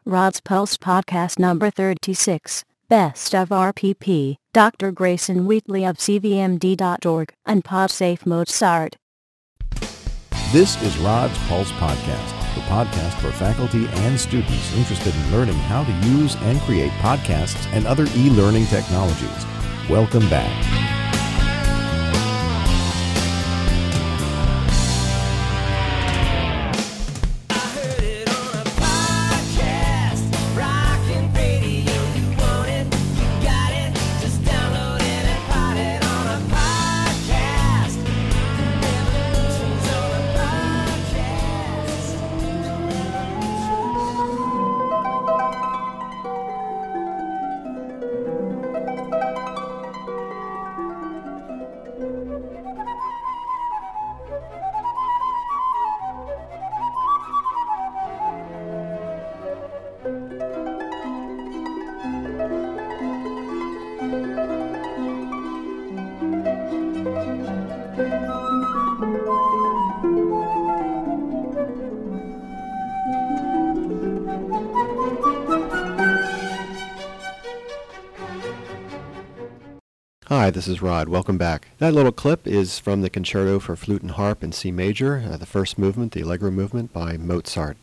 Rod's Pulse Podcast number 36, Best of RPP, Dr. Grayson Wheatley of CVMD.org, and PodSafe Mozart. This is Rod's Pulse Podcast, the podcast for faculty and students interested in learning how to use and create podcasts and other e-learning technologies. Welcome back. Hi, this is Rod. Welcome back. That little clip is from the Concerto for Flute and Harp in C Major, the first movement, the Allegro movement by Mozart.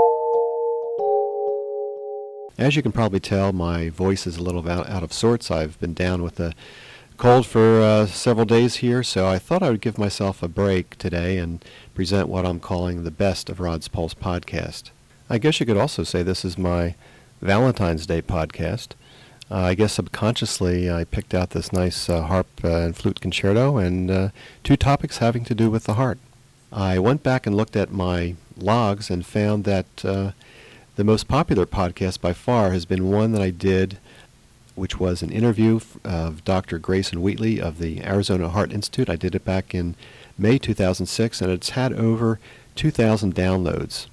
As you can probably tell, my voice is a little out of sorts. I've been down with a cold for several days here, so I thought I would give myself a break today and present what I'm calling the best of Rod's Pulse podcast. I guess you could also say this is my Valentine's Day podcast. I guess subconsciously I picked out this nice harp and flute concerto and two topics having to do with the heart. I went back and looked at my logs and found that the most popular podcast by far has been one that I did, which was an interview of Dr. Grayson Wheatley of the Arizona Heart Institute. I did it back in May 2006, and it's had over 2,000 downloads.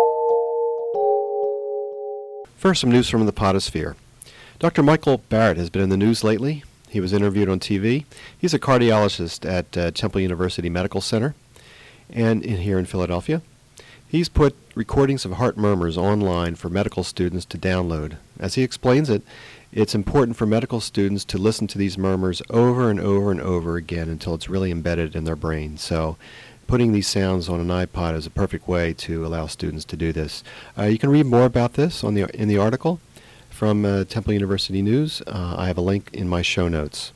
First, some news from the podosphere. Dr. Michael Barrett has been in the news lately. He was interviewed on TV. He's a cardiologist at Temple University Medical Center and here in Philadelphia. He's put recordings of heart murmurs online for medical students to download. As he explains it, it's important for medical students to listen to these murmurs over and over and over again until it's really embedded in their brain. So putting these sounds on an iPod is a perfect way to allow students to do this. You can read more about this in the article from Temple University News. I have a link in my show notes.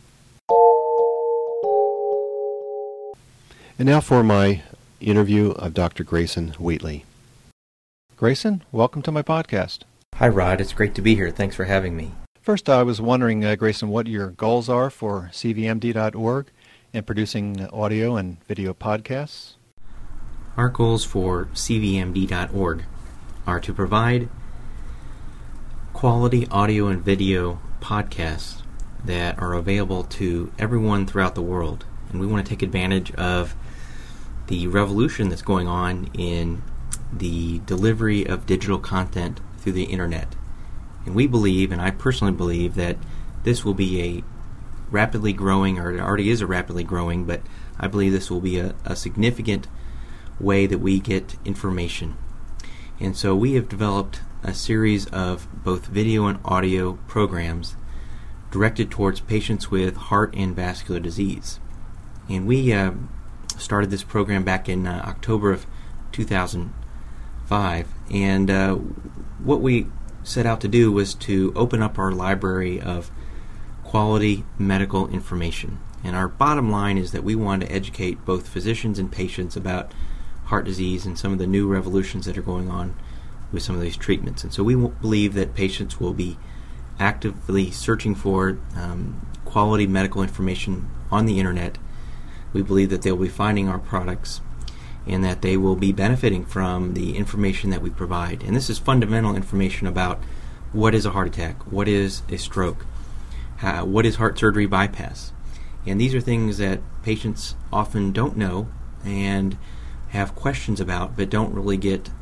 And now for my interview of Dr. Grayson Wheatley. Grayson, welcome to my podcast. Hi, Rod. It's great to be here. Thanks for having me. First, I was wondering, Grayson, what your goals are for CVMD.org in producing audio and video podcasts? Our goals for CVMD.org are to provide quality audio and video podcasts that are available to everyone throughout the world. And we want to take advantage of the revolution that's going on in the delivery of digital content through the internet. And we believe, and I personally believe, that this will be a rapidly growing, or it already is a rapidly growing, but I believe this will be a significant way that we get information. And so we have developed a series of both video and audio programs directed towards patients with heart and vascular disease. And we started this program back in October of 2005. And what we set out to do was to open up our library of quality medical information. And our bottom line is that we want to educate both physicians and patients about heart disease and some of the new revolutions that are going on with some of these treatments. And so we believe that patients will be actively searching for quality medical information on the internet. We believe that they'll be finding our products and that they will be benefiting from the information that we provide. And this is fundamental information about what is a heart attack, what is a stroke, what is heart surgery bypass. And these are things that patients often don't know and have questions about, but don't really get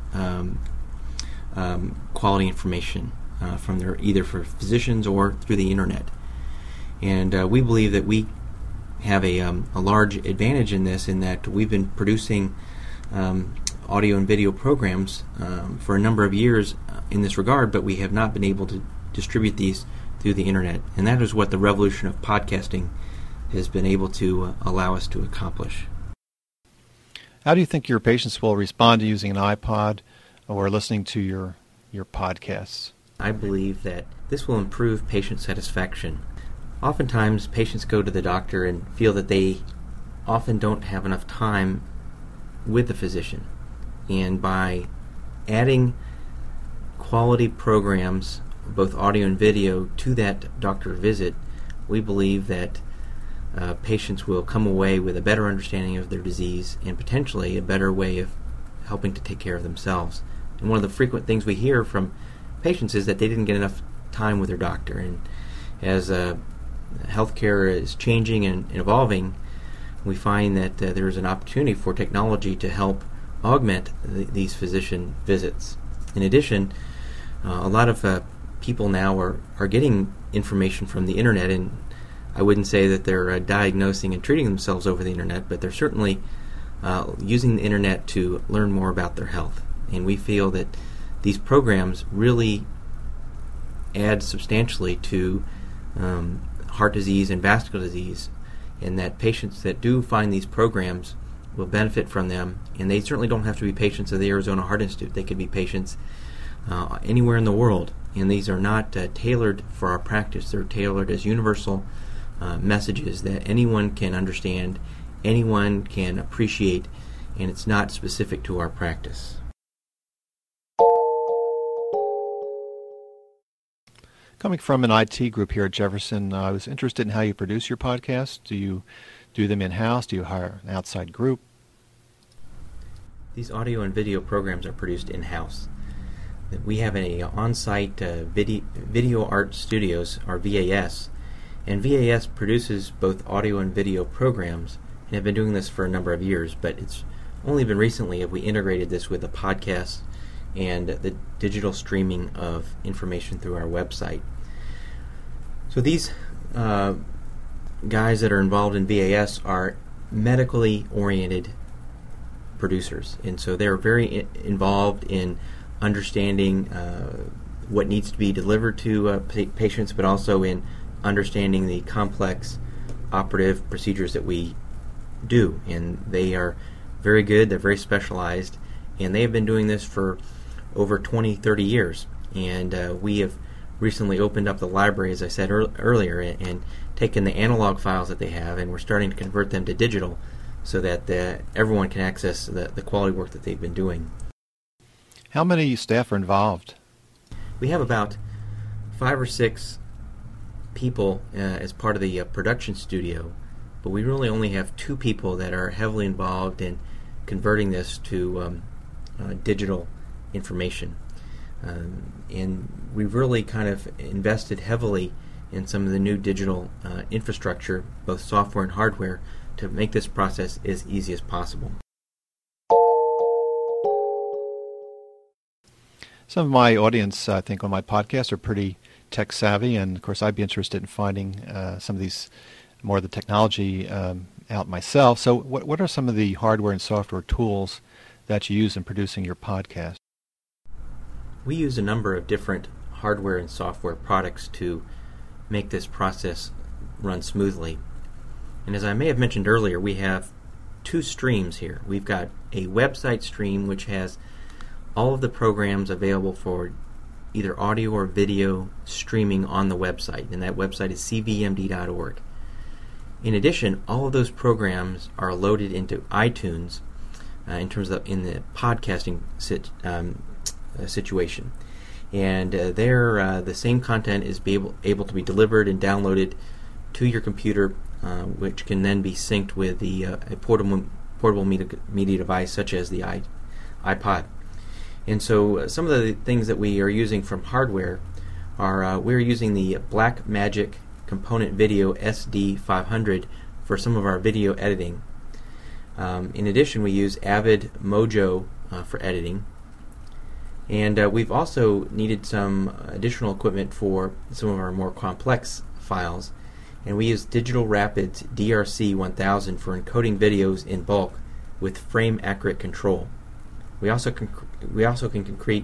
quality information from either for physicians or through the internet. And we believe that we have a large advantage in this, in that we've been producing audio and video programs for a number of years in this regard, but we have not been able to distribute these through the internet. And that is what the revolution of podcasting has been able to allow us to accomplish. How do you think your patients will respond to using an iPod or listening to your podcasts? I believe that this will improve patient satisfaction. Oftentimes, patients go to the doctor and feel that they often don't have enough time with the physician. And by adding quality programs, both audio and video, to that doctor visit, we believe that patients will come away with a better understanding of their disease and potentially a better way of helping to take care of themselves. And one of the frequent things we hear from patients is that they didn't get enough time with their doctor. And as healthcare is changing and evolving, we find that there is an opportunity for technology to help augment these physician visits. In addition, a lot of people now are getting information from the internet, and I wouldn't say that they're diagnosing and treating themselves over the internet, but they're certainly using the internet to learn more about their health. And we feel that these programs really add substantially to heart disease and vascular disease, and that patients that do find these programs will benefit from them. And they certainly don't have to be patients of the Arizona Heart Institute. They could be patients anywhere in the world. And these are not tailored for our practice. They're tailored as universal messages that anyone can understand, anyone can appreciate, and it's not specific to our practice. Coming from an IT group here at Jefferson, I was interested in how you produce your podcasts. Do you do them in-house? Do you hire an outside group? These audio and video programs are produced in-house. We have an on-site video art studios, or VAS, and VAS produces both audio and video programs and have been doing this for a number of years, but it's only been recently have we integrated this with the podcast and the digital streaming of information through our website. So these guys that are involved in VAS are medically oriented producers, and so they're very involved in understanding what needs to be delivered to patients, but also in understanding the complex operative procedures that we do. And they are very good, they're very specialized, and they have been doing this for over 20, 30 years. And we have recently opened up the library, as I said earlier, and taken the analog files that they have, and we're starting to convert them to digital so that everyone can access the quality work that they've been doing. How many staff are involved? We have about 5 or 6 people as part of the production studio, but we really only have 2 people that are heavily involved in converting this to digital information. And we've really kind of invested heavily in some of the new digital infrastructure, both software and hardware, to make this process as easy as possible. Some of my audience, I think, on my podcast are pretty tech savvy, and of course I'd be interested in finding some of these, more of the technology out myself. So what are some of the hardware and software tools that you use in producing your podcast? We use a number of different hardware and software products to make this process run smoothly. And as I may have mentioned earlier, we have 2 streams here. We've got a website stream which has all of the programs available for either audio or video streaming on the website, and that website is cvmd.org. In addition, all of those programs are loaded into iTunes in terms of in the podcasting situation, and there the same content is able to be delivered and downloaded to your computer, which can then be synced with a portable media device such as the iPod. And so some of the things that we are using from hardware are we're using the Blackmagic Component Video SD500 for some of our video editing. In addition, we use Avid Mojo for editing. And we've also needed some additional equipment for some of our more complex files. And we use Digital Rapids DRC 1000 for encoding videos in bulk with frame accurate control. We also can create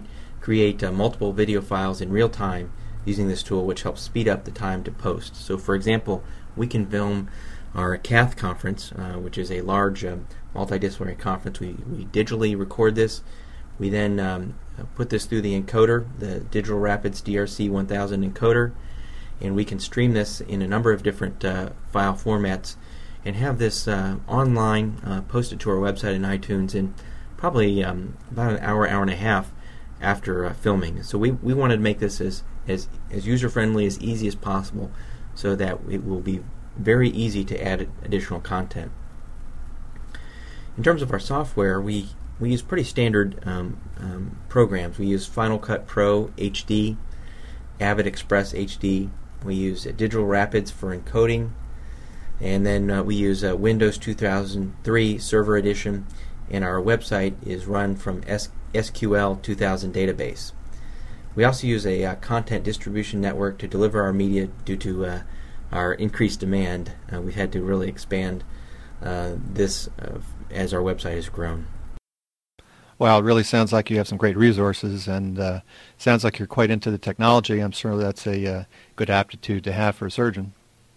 create multiple video files in real time using this tool, which helps speed up the time to post. So for example, we can film our CATH conference, which is a large multidisciplinary conference. We digitally record this. We then put this through the encoder, the Digital Rapids DRC 1000 encoder, and we can stream this in a number of different file formats and have this online posted to our website in iTunes in probably about an hour, hour and a half after filming. So we wanted to make this as user-friendly, as easy as possible, so that it will be very easy to add additional content. In terms of our software, we use pretty standard programs. We use Final Cut Pro HD, Avid Express HD. We use Digital Rapids for encoding, and then we use Windows 2003 Server Edition, and our website is run from SQL 2000 database. We also use a content distribution network to deliver our media due to our increased demand. We've had to really expand this as our website has grown. Well, it really sounds like you have some great resources, and sounds like you're quite into the technology. I'm sure that's a good aptitude to have for a surgeon.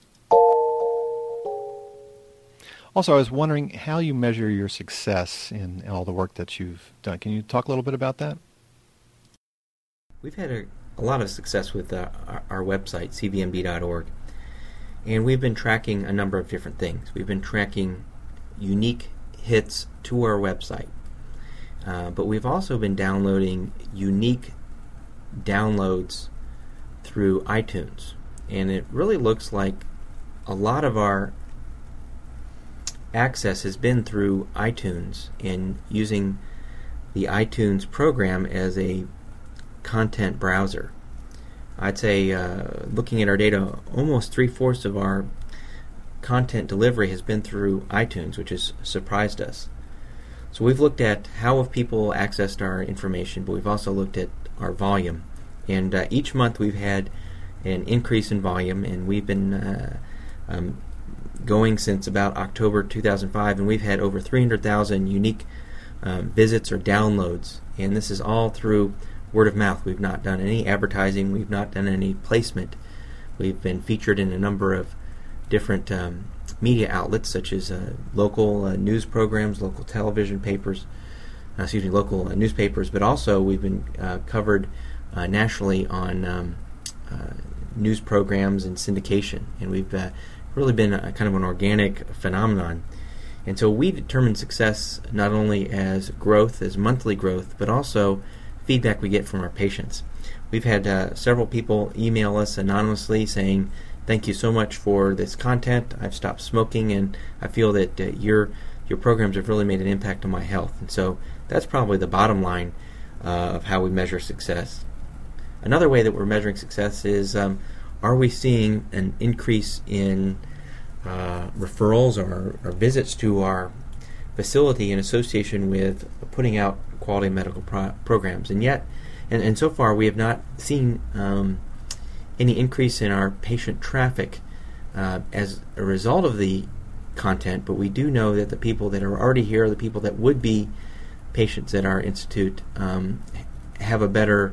Also, I was wondering how you measure your success in all the work that you've done. Can you talk a little bit about that? We've had a lot of success with our website, cvmd.org, and we've been tracking a number of different things. We've been tracking unique hits to our website, but we've also been downloading unique downloads through iTunes, and it really looks like a lot of our access has been through iTunes and using the iTunes program as a content browser. I'd say, looking at our data, almost 3/4 of our content delivery has been through iTunes, which has surprised us. So we've looked at how have people accessed our information, but we've also looked at our volume. And each month we've had an increase in volume, and we've been going since about October 2005, and we've had over 300,000 unique visits or downloads, and this is all through word of mouth. We've not done any advertising, we've not done any placement. We've been featured in a number of different media outlets, such as local news programs, local television papers, local newspapers, but also we've been covered nationally on news programs and syndication, and we've really been kind of an organic phenomenon. And so we determine success not only as growth, as monthly growth, but also feedback we get from our patients. We've had several people email us anonymously saying, "Thank you so much for this content. I've stopped smoking, and I feel that your programs have really made an impact on my health." And so that's probably the bottom line of how we measure success. Another way that we're measuring success is, are we seeing an increase in referrals or visits to our facility in association with putting out quality medical programs? And yet, and so far, we have not seen any increase in our patient traffic as a result of the content, but we do know that the people that are already here, the people that would be patients at our institute, have a better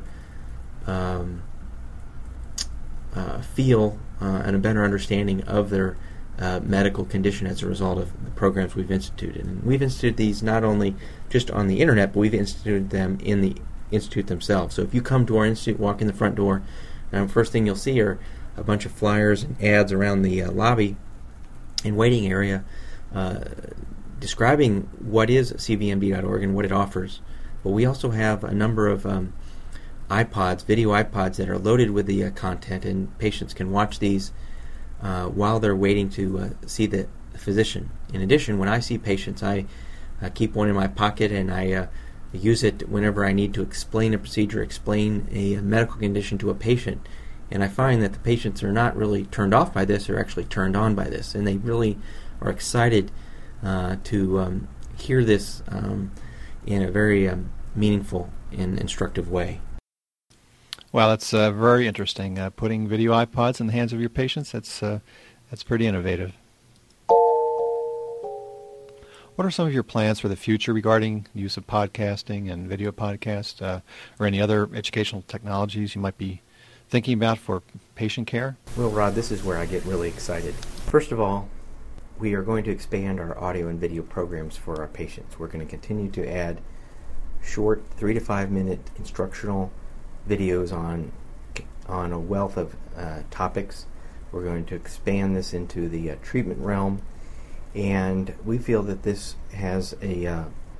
feel and a better understanding of their medical condition as a result of the programs we've instituted. And we've instituted these not only just on the internet, but we've instituted them in the institute themselves. So if you come to our institute, walk in the front door, first thing you'll see are a bunch of flyers and ads around the lobby and waiting area describing what is cvmd.org and what it offers. But we also have a number of iPods, video iPods, that are loaded with the content, and patients can watch these while they're waiting to see the physician. In addition, when I see patients, I keep one in my pocket, and I use it whenever I need to explain a procedure, explain a medical condition to a patient. And I find that the patients are not really turned off by this, they're actually turned on by this, and they really are excited to hear this in a very meaningful and instructive way. Well, that's very interesting. Putting video iPods in the hands of your patients, that's pretty innovative. What are some of your plans for the future regarding use of podcasting and video podcast, or any other educational technologies you might be thinking about for patient care? Well, Rod, this is where I get really excited. First of all, we are going to expand our audio and video programs for our patients. We're going to continue to add short 3 to 5 minute instructional videos on a wealth of topics. We're going to expand this into the treatment realm, and we feel that this has a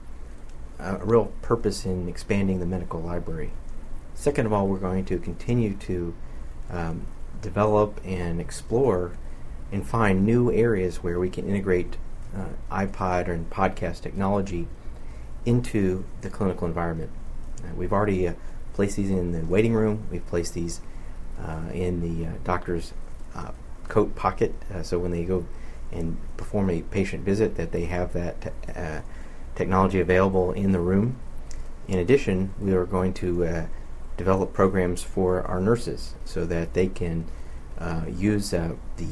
real purpose in expanding the medical library. Second of all, we're going to continue to develop and explore and find new areas where we can integrate iPod and podcast technology into the clinical environment. We've already placed these in the waiting room. We've placed these in the doctor's coat pocket, so when they go and perform a patient visit, that they have that technology available in the room. In addition, we are going to develop programs for our nurses so that they can use the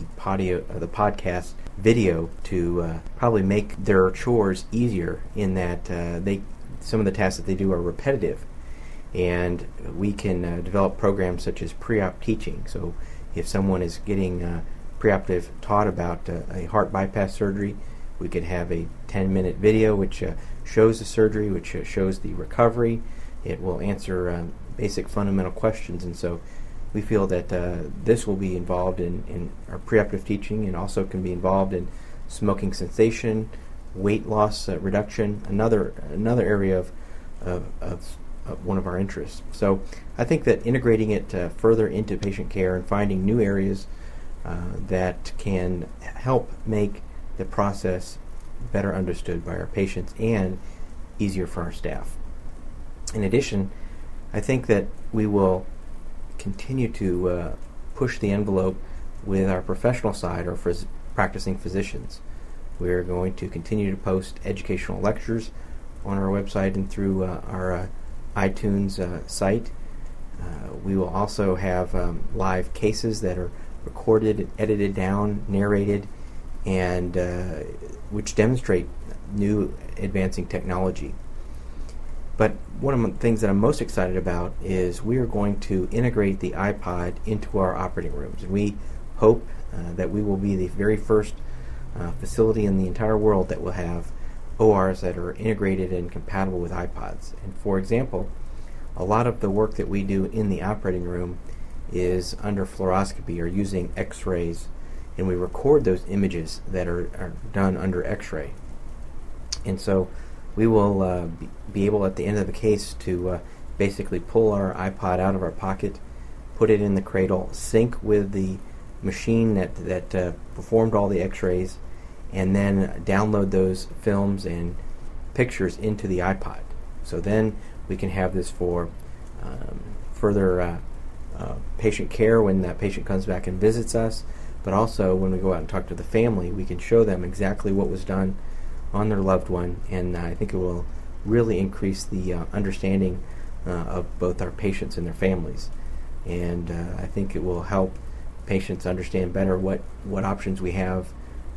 podcast video to probably make their chores easier, in that some of the tasks that they do are repetitive, and we can develop programs such as pre-op teaching. So if someone is getting preoperative taught about a heart bypass surgery, we could have a 10-minute video which shows the surgery, which shows the recovery. It will answer basic fundamental questions, and so we feel that this will be involved in our preoperative teaching, and also can be involved in smoking cessation, weight loss reduction, another area of one of our interests. So I think that integrating it further into patient care and finding new areas that can help make the process better understood by our patients and easier for our staff. In addition, I think that we will continue to push the envelope with our professional side, or practicing physicians. We're going to continue to post educational lectures on our website and through our iTunes site. We will also have live cases that are recorded, edited down, narrated, and which demonstrate new advancing technology. But one of the things that I'm most excited about is we are going to integrate the iPod into our operating rooms. And we hope that we will be the very first facility in the entire world that will have ORs that are integrated and compatible with iPods. And for example, a lot of the work that we do in the operating room is under fluoroscopy, or using X-rays, and we record those images that are done under X-ray. And so we will be able at the end of the case to basically pull our iPod out of our pocket, put it in the cradle, sync with the machine that performed all the X-rays, and then download those films and pictures into the iPod. So then we can have this for further patient care when that patient comes back and visits us, but also when we go out and talk to the family, we can show them exactly what was done on their loved one, and I think it will really increase the understanding of both our patients and their families. And I think it will help patients understand better what options we have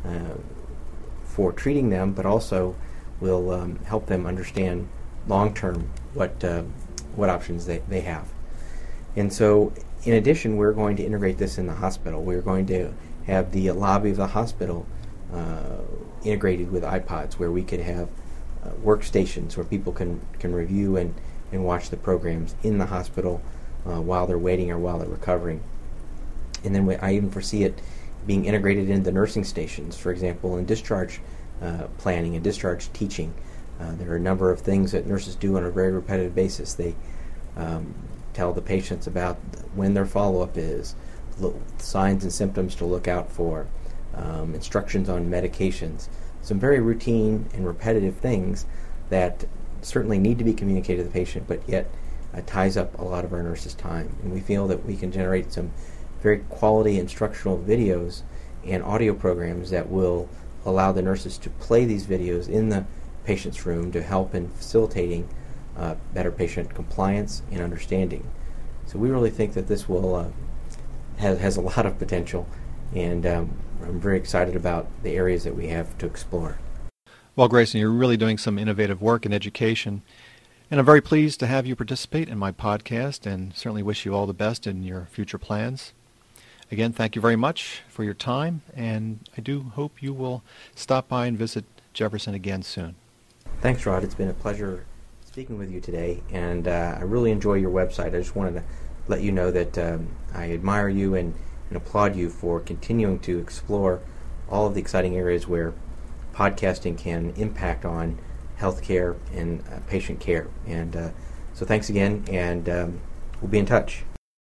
for treating them, but also will help them understand long-term what options they have. And so, in addition, we're going to integrate this in the hospital. We're going to have the lobby of the hospital integrated with iPods, where we could have workstations where people can review and watch the programs in the hospital while they're waiting or while they're recovering. And then I even foresee it being integrated into nursing stations, for example, in discharge planning and discharge teaching. There are a number of things that nurses do on a very repetitive basis. They tell the patients about when their follow-up is, signs and symptoms to look out for, instructions on medications, some very routine and repetitive things that certainly need to be communicated to the patient, but yet ties up a lot of our nurses' time. And we feel that we can generate some very quality instructional videos and audio programs that will allow the nurses to play these videos in the patient's room to help in facilitating better patient compliance and understanding. So we really think that this will has a lot of potential, and I'm very excited about the areas that we have to explore. Well, Grayson, you're really doing some innovative work in education, and I'm very pleased to have you participate in my podcast and certainly wish you all the best in your future plans. Again, thank you very much for your time, and I do hope you will stop by and visit Jefferson again soon. Thanks, Rod. It's been a pleasure speaking with you today, and I really enjoy your website. I just wanted to let you know that I admire you and applaud you for continuing to explore all of the exciting areas where podcasting can impact on healthcare and patient care. And so thanks again, and we'll be in touch.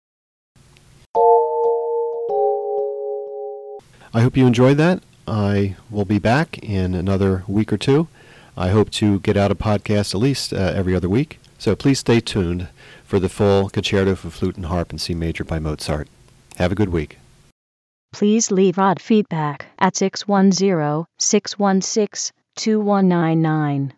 I hope you enjoyed that. I will be back in another week or two. I hope to get out a podcast at least every other week. So please stay tuned for the full Concerto for Flute and Harp in C Major by Mozart. Have a good week. Please leave Rod feedback at 610-616-2199.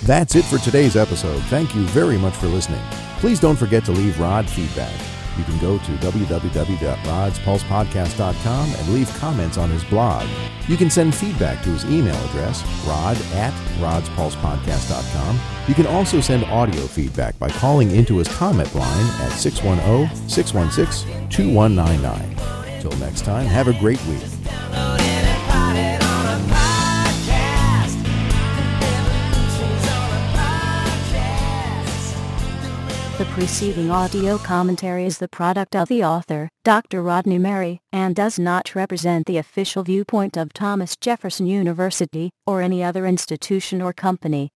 That's it for today's episode. Thank you very much for listening. Please don't forget to leave Rod feedback. You can go to www.rodspulsepodcast.com and leave comments on his blog. You can send feedback to his email address, rod@rodspulsepodcast.com. You can also send audio feedback by calling into his comment line at 610-616-2199. Till next time, have a great week. The preceding audio commentary is the product of the author, Dr. Rodney Merry, and does not represent the official viewpoint of Thomas Jefferson University or any other institution or company.